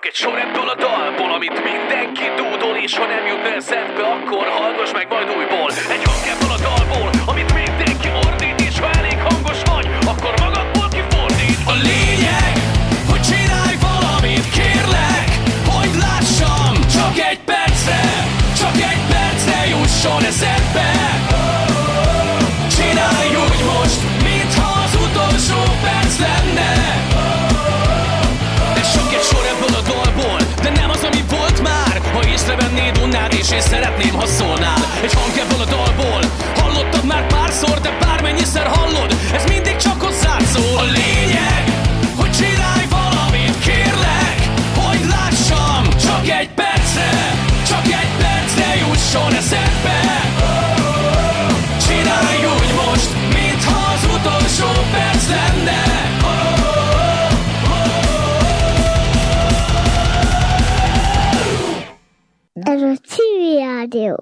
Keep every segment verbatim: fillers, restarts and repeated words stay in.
Csak egy sor ebből a dalból, amit mindenki dúdol, és ha nem jut eszedbe, akkor hallgass meg majd újból. Egy hang ebből a dalból, amit mindenki ordít, és ha elég hangos vagy, akkor magadból kifordít. A lényeg, hogy csinálj valamit, kérlek, hogy lássam. Csak egy percre, csak egy percre jusson eszedbe. Csinálj úgy most, mintha az utolsó perc lenne. Sok egy sor ebből a dalból, de nem az, ami volt már. Ha észrevennéd, unnád és én szeretném, ha szólnál. Egy hang ebből a dalból, hallottad már párszor, de bármennyiszer hallod, ez mindig csak hozzád szól. A lényeg, hogy csinálj valamit, kérlek, hogy lássam. Csak egy percre, csak egy percre jusson eszedbe. Csinálj úgy most, mintha az utolsó perc lenne. Ez a Civil Rádió.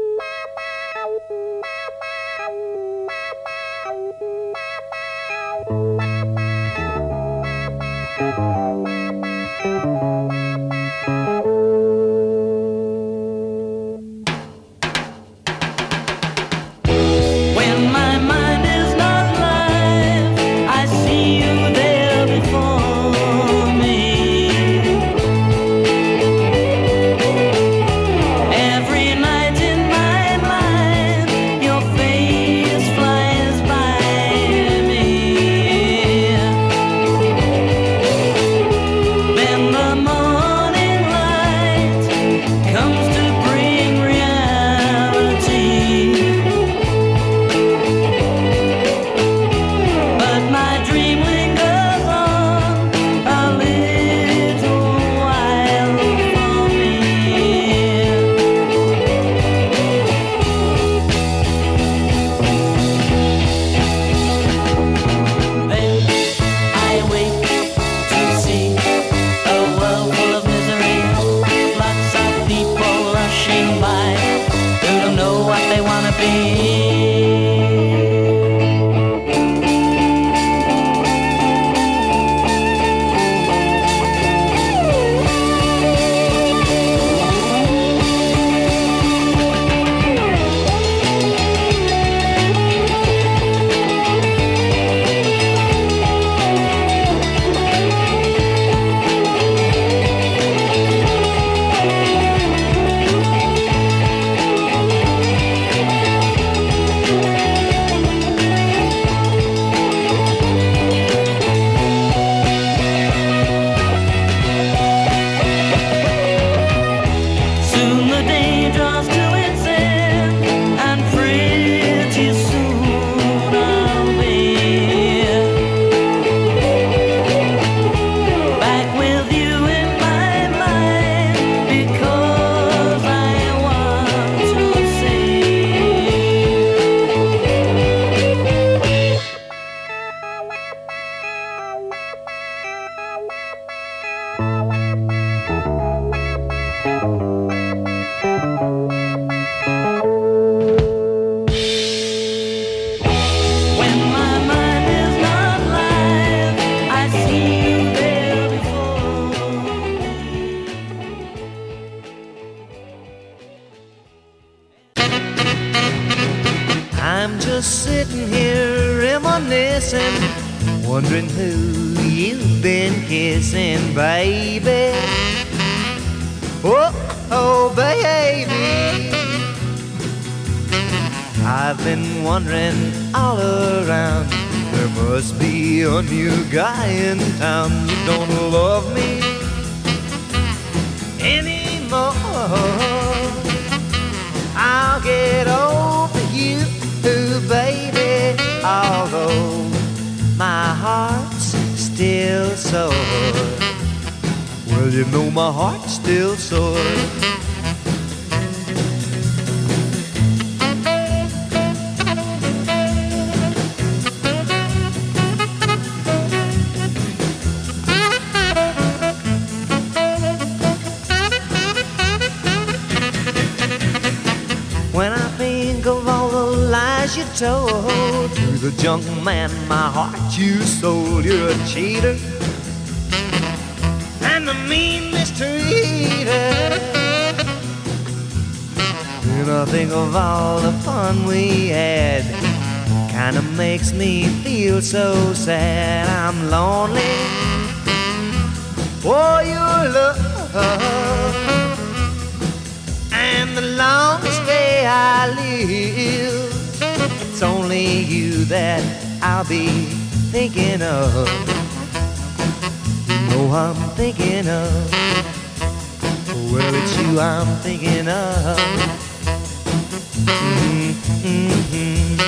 Wondering who you've been kissing, baby. Oh, oh, baby. I've been wondering all around. There must be a new guy in town. You don't love me anymore. I'll get over you, baby, although my heart's still sore. Well, you know my heart's still sore. When I think of all the lies you told to the junk man, my heart you sold. You're a cheater and the meanest treated. And I think of all the fun we had, kinda makes me feel so sad. I'm lonely for your love, and the longest day I live, it's only you that I'll be thinking of. You know I'm thinking of. Well, it's you I'm thinking of. Mm-hmm, mm-hmm.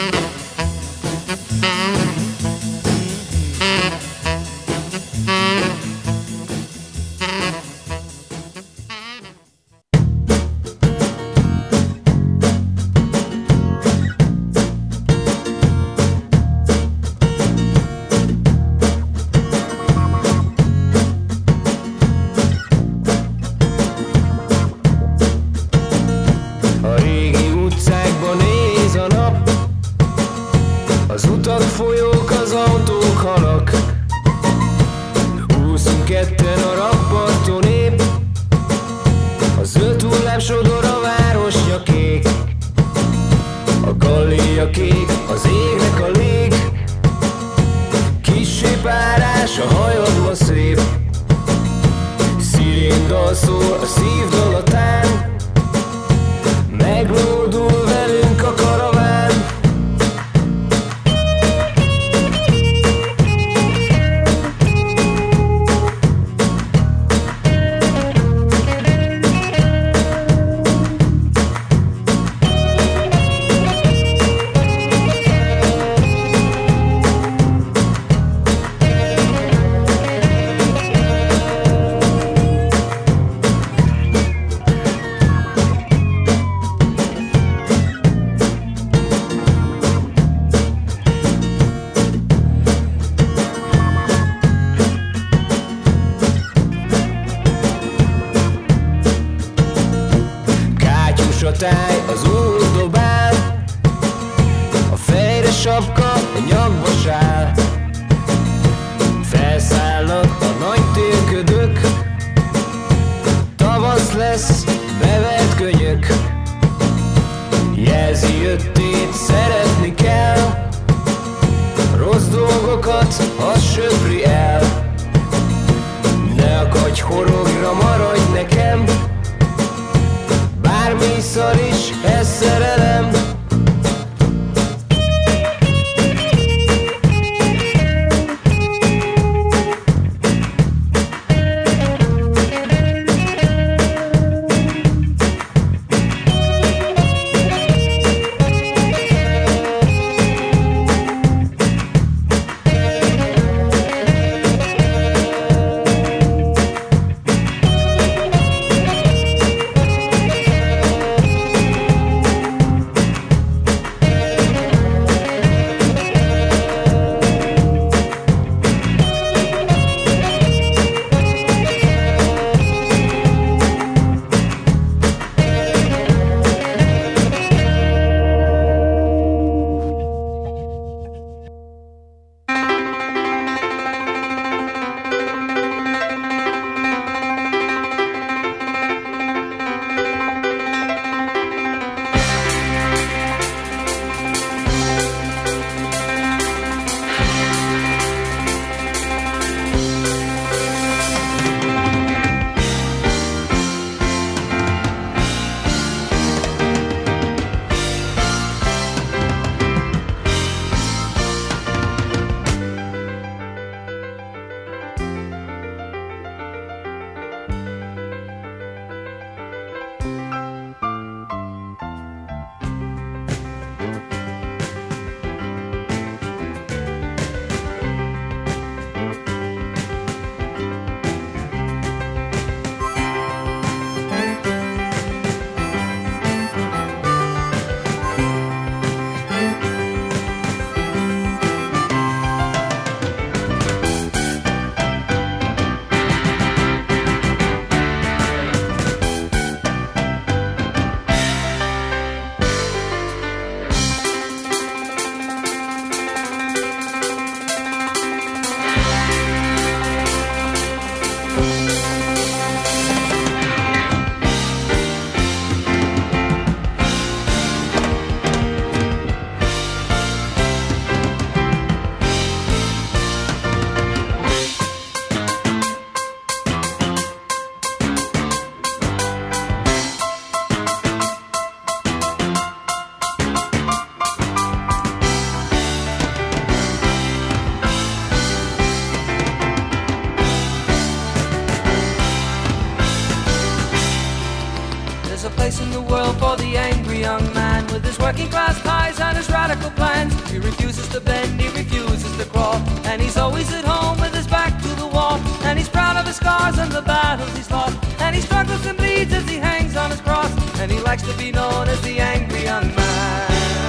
working class ties and his radical plans. He refuses to bend, he refuses to crawl, and he's always at home with his back to the wall. And he's proud of his scars and the battles he's lost, and he struggles and bleeds as he hangs on his cross, and he likes to be known as the angry young man.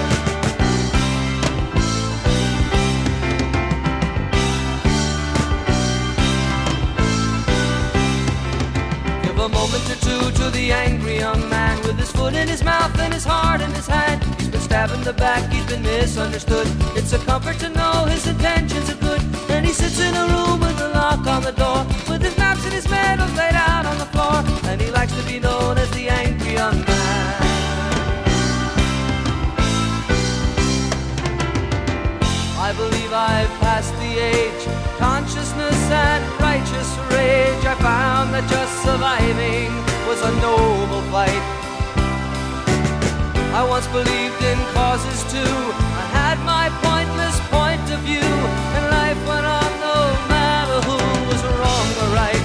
A moment or two to the angry young man, with his foot in his mouth and his heart in his hand. He's been stabbed in the back, he's been misunderstood. It's a comfort to know his intentions are good. And he sits in a room with a lock on the door, with his maps and his medals laid out on the floor, and he likes to be known as the angry young man. I believe I've passed the age, consciousness and righteous rage. I found that just surviving was a noble fight. I once believed in causes too. I had my pointless point of view, and life went on no matter who was wrong or right.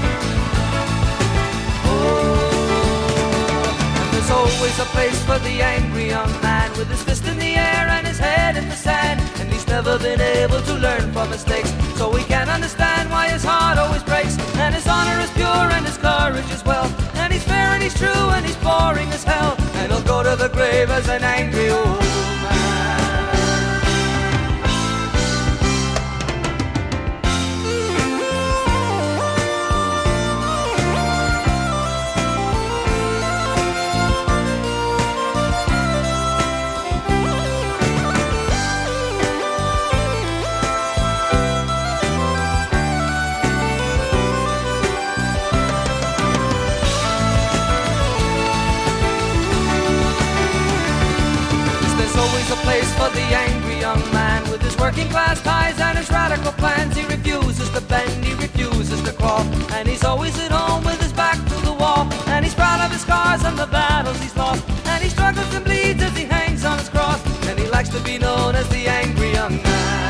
Oh, and there's always a place for the angry young man, with his fist in the air and his head in the sand. And he's never been able to learn from mistakes, so we can't understand why his heart always breaks. And his honor is pure and his courage is well, and he's fair and he's true and he's boring as hell, and he'll go to the grave as an angry old man. For the angry young man, with his working class ties and his radical plans. He refuses to bend, he refuses to crawl, and he's always at home with his back to the wall. And he's proud of his scars and the battles he's lost, and he struggles and bleeds as he hangs on his cross, and he likes to be known as the angry young man.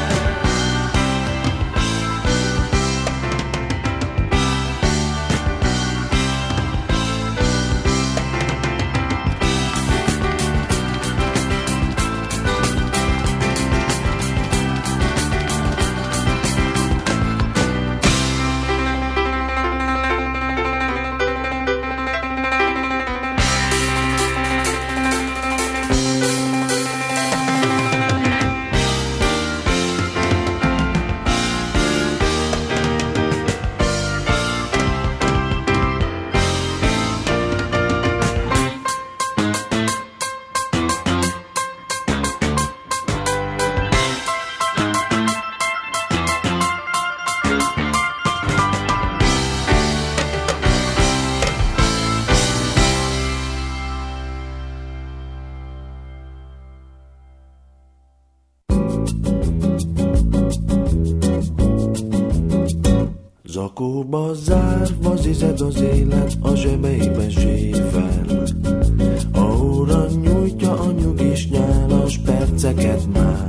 Zakóba zárva zized az élet, a zsebeiben zsével. A óra nyújtja a nyugis nyálas perceket már.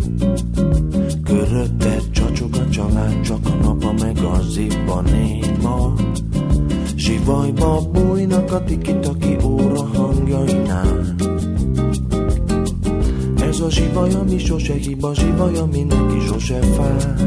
Körötted csacsog a család, csak a napa meg a zibba néma. Sivajba bújnak a tiki-taki óra hangjainál. Ez a zsivaj, ami sose hiba, zsivaj, ami neki sose fáj.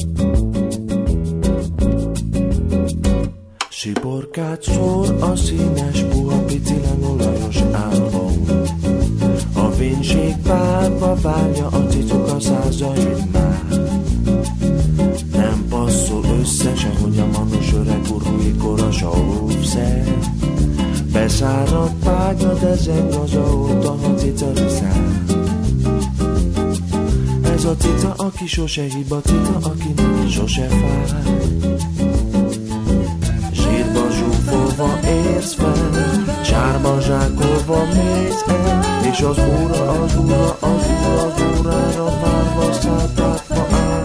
Siporkát szór a színes, puha, picilen olajos álom. A vénség párba várja a cicuk a százait már. Nem passzol össze, sehogy a manus öreg urúi koras a óvszer. Beszáradt págya, de zeng az óta, ha cica viszál. Ez a cica, aki sose hiba, cica, aki neki sose fáj. Zsírba zsúfolva érsz fel, sárba zsákolva mész el, és az óra, az óra, az óra, az órára várva szálltátva áll.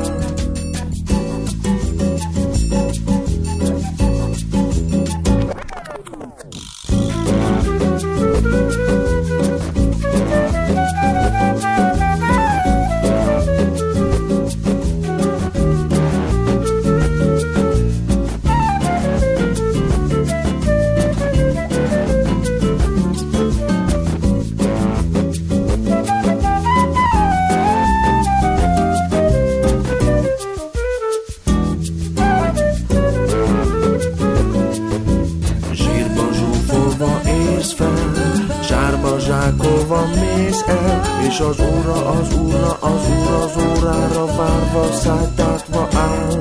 és az óra, az óra, az óra az órára várva, szálltátva áll.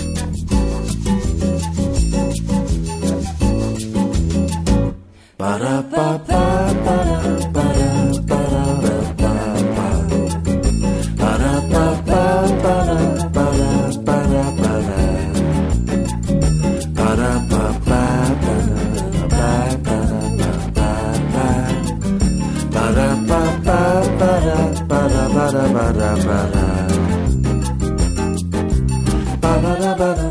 Para pa pa para para para pa pa para pa pa para para para para para pa pa para pa pa para para para para para para para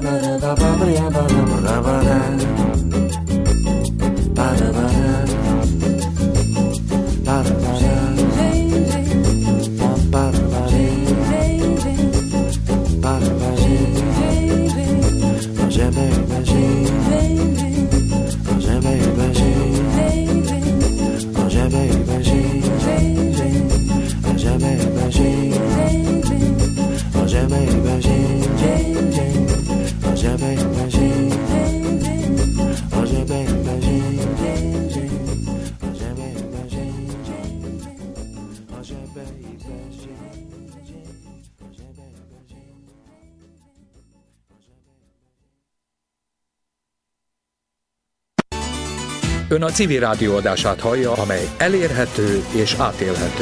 Ön a civil rádió adását hallja, amely elérhető és átélhető.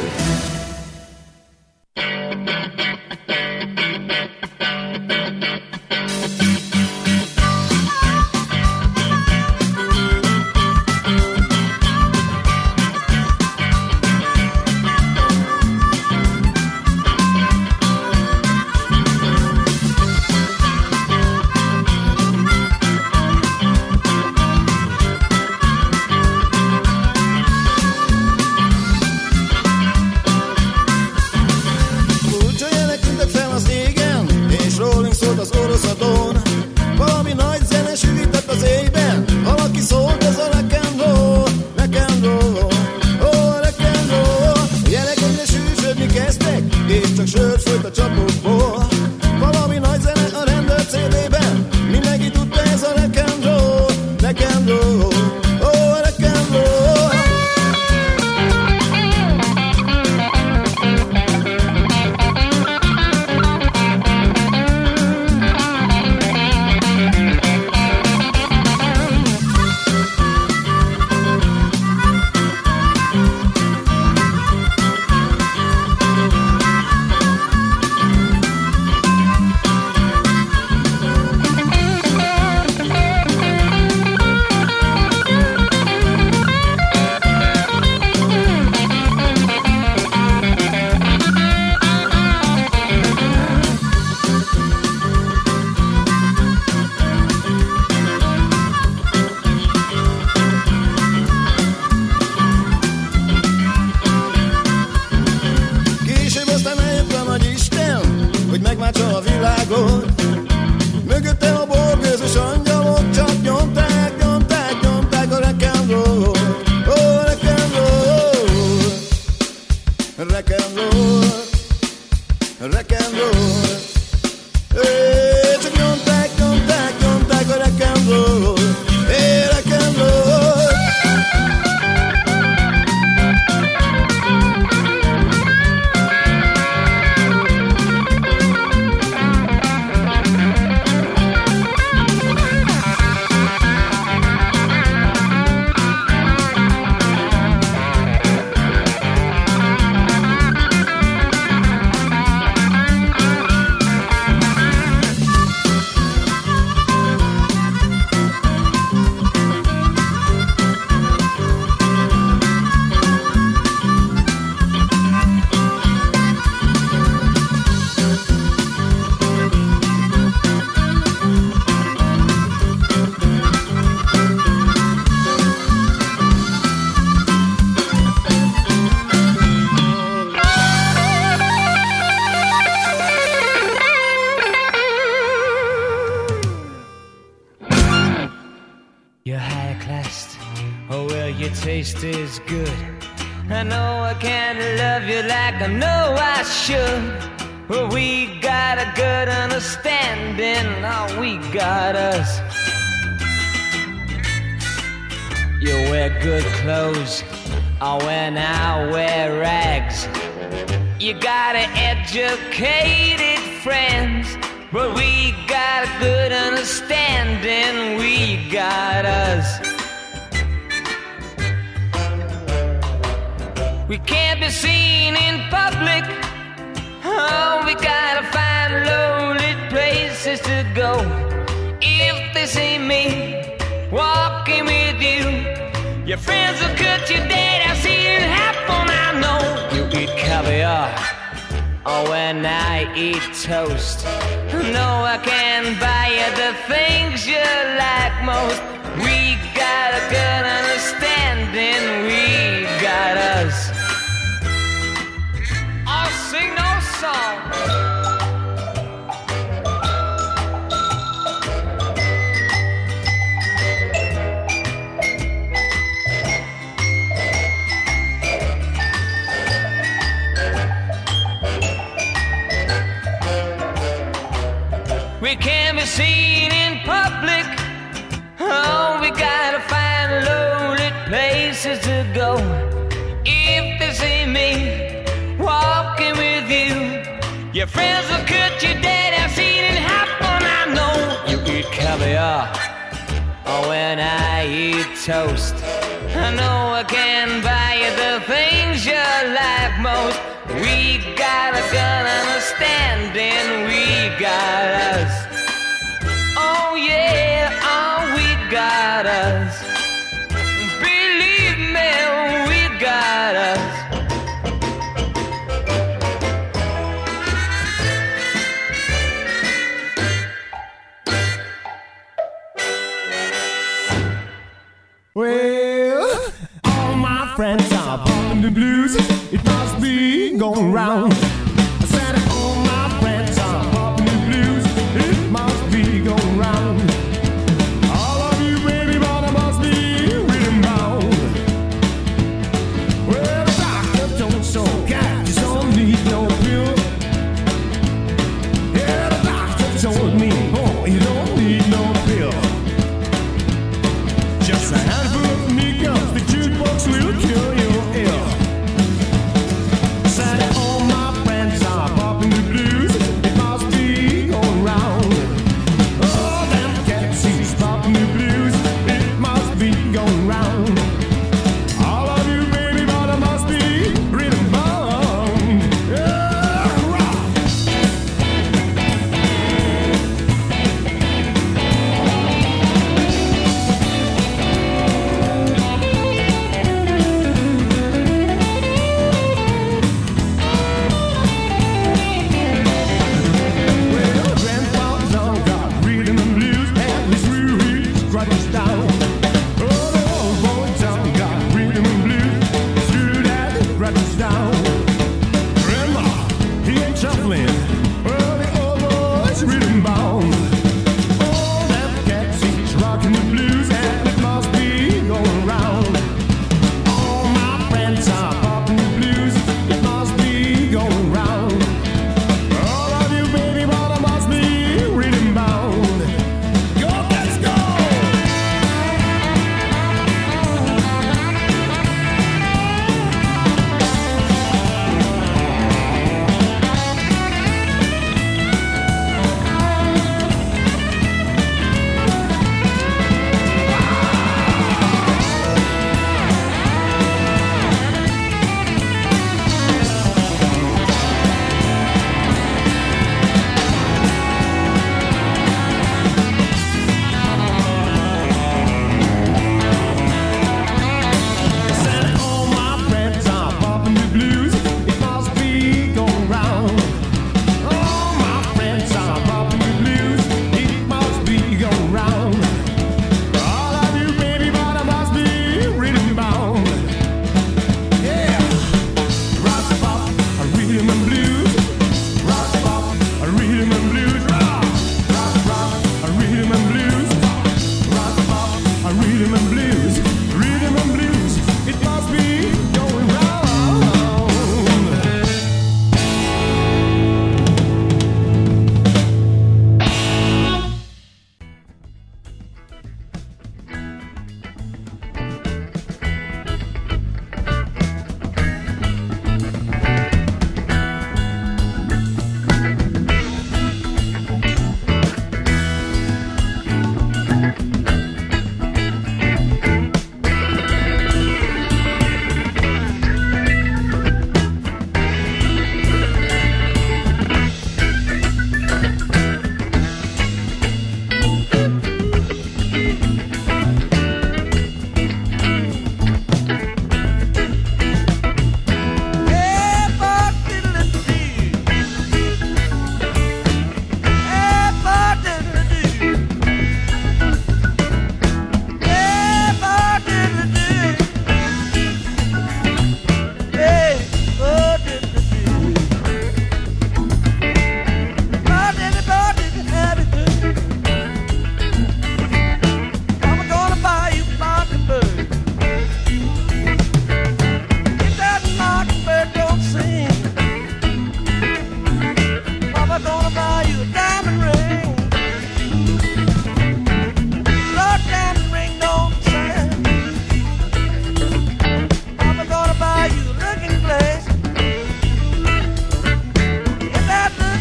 Taste is good. I know I can't love you like I know I should, but we got a good understanding. Oh, we got us. You wear good clothes, oh, when I wear rags. You got educated friends, but we got a good understanding. We got us. We can't be seen in public. Oh, we gotta find lonely places to go. If they see me walking with you, your friends will cut you dead. I've seen it happen, I know. You eat caviar, or when I eat toast. No, I can buy you the things you like most. We got a good understanding. We got us. I'll sing no song. We can't be seen in public. Oh, we gotta find lonely places to go. If they see me walking with you, your friends will cut you dead. I've seen it happen, I know. You eat caviar, or when I eat toast. I know I can buy you the things you like most. We got a good understanding. We got us. Oh yeah, oh we got us. Believe me, we got us. Well, all my friends are bumping the blues. It must be going round. I said all my friends are bumping the blues. It must be going round. All of you baby mother must be rhythm bound. Well, the doctor told so cat you don't need no pill. Yeah, the doctor told me, oh, you don't need no pill. Just a handful of nickels, the jukebox will cure your ill. Said all my friends are popping the blues. It must be going round. All them cats is popping the blues. It must be going round. All of you baby mother must be rhythm bound. Yeah, rock. Well, grandpa's on got rhythm and blues, and his roots crutches down. Oh, the old boy's on got rhythm and blues, his root that crutches down. Grandma, he ain't shuffling. Well, the old boy's rhythm bound.